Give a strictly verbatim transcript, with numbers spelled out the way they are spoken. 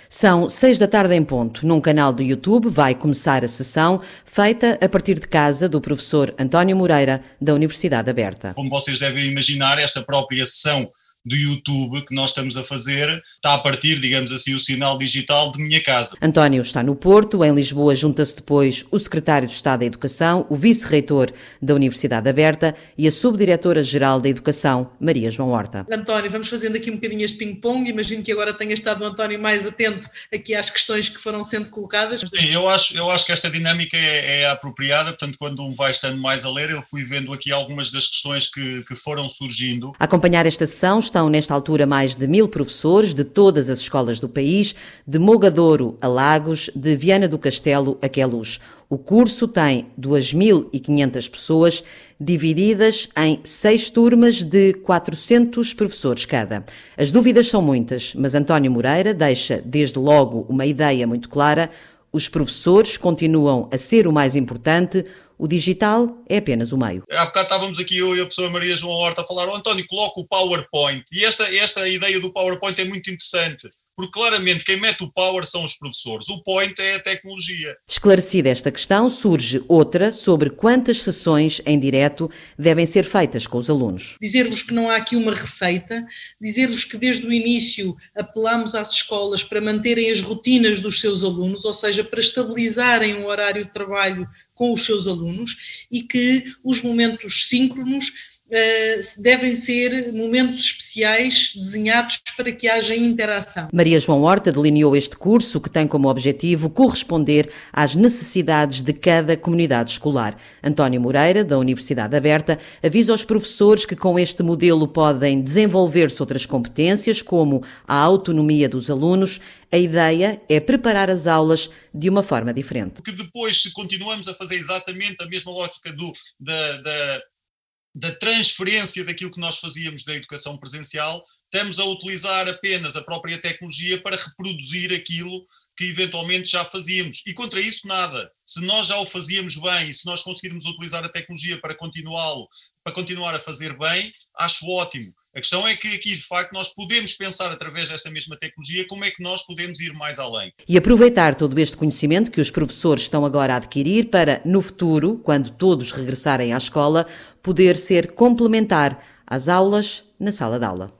São seis da tarde em ponto. Num canal do YouTube vai começar a sessão feita a partir de casa do professor António Moreira, da Universidade Aberta. Como vocês devem imaginar, esta própria sessão do YouTube que nós estamos a fazer está a partir, digamos assim, o sinal digital de minha casa. António está no Porto. Em Lisboa junta-se depois o secretário de Estado da Educação, o vice-reitor da Universidade Aberta e a subdiretora-geral da Educação, Maria João Horta. António, vamos fazendo aqui um bocadinho este ping-pong. Imagino que agora tenha estado o António mais atento aqui às questões que foram sendo colocadas. Sim, eu acho, eu acho que esta dinâmica é, é apropriada, portanto, quando um vai estando mais a ler, eu fui vendo aqui algumas das questões que, que foram surgindo. A acompanhar esta sessão estão nesta altura mais de mil professores de todas as escolas do país, de Mogadouro a Lagos, de Viana do Castelo a Queluz. O curso tem duas mil e quinhentas pessoas, divididas em seis turmas de quatrocentos professores cada. As dúvidas são muitas, mas António Moreira deixa desde logo uma ideia muito clara: os professores continuam a ser o mais importante, o digital é apenas o meio. Há bocado estávamos aqui eu e a professora Maria João Horta a falar: oh, António, coloca o PowerPoint. E esta, esta ideia do PowerPoint é muito interessante, porque claramente quem mete o power são os professores, o point é a tecnologia. Esclarecida esta questão, surge outra sobre quantas sessões em direto devem ser feitas com os alunos. Dizer-vos que não há aqui uma receita, dizer-vos que desde o início apelamos às escolas para manterem as rotinas dos seus alunos, ou seja, para estabilizarem o horário de trabalho com os seus alunos, e que os momentos síncronos Uh, devem ser momentos especiais desenhados para que haja interação. Maria João Horta delineou este curso que tem como objetivo corresponder às necessidades de cada comunidade escolar. António Moreira, da Universidade Aberta, avisa aos professores que com este modelo podem desenvolver-se outras competências, como a autonomia dos alunos. A ideia é preparar as aulas de uma forma diferente. Porque depois, se continuamos a fazer exatamente a mesma lógica do, da, da da transferência daquilo que nós fazíamos da educação presencial, estamos a utilizar apenas a própria tecnologia para reproduzir aquilo que eventualmente já fazíamos. E contra isso nada. Se nós já o fazíamos bem e se nós conseguirmos utilizar a tecnologia para continuá-lo, para continuar a fazer bem, acho ótimo. A questão é que aqui, de facto, nós podemos pensar através dessa mesma tecnologia como é que nós podemos ir mais além. E aproveitar todo este conhecimento que os professores estão agora a adquirir para, no futuro, quando todos regressarem à escola, poder ser complementar às aulas na sala de aula.